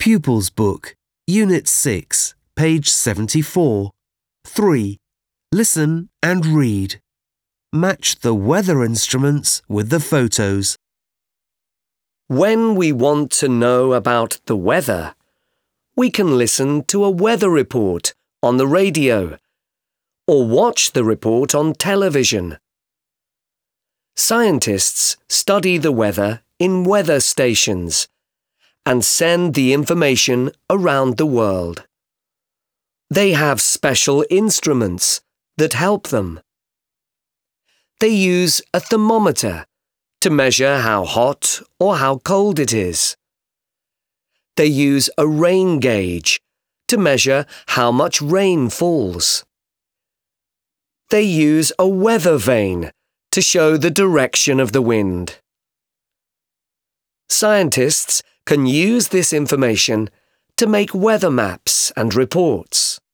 Pupils Book, Unit 6, page 74. 3. Listen and read. Match the weather instruments with the photos. When we want to know about the weather, we can listen to a weather report on the radio or watch the report on television. Scientists study the weather in weather stations and send the information around the world. They have special instruments that help them. They use a thermometer to measure how hot or how cold it is. They use a rain gauge to measure how much rain falls. They use a weather vane to show the direction of the wind. Scientists can use this information to make weather maps and reports.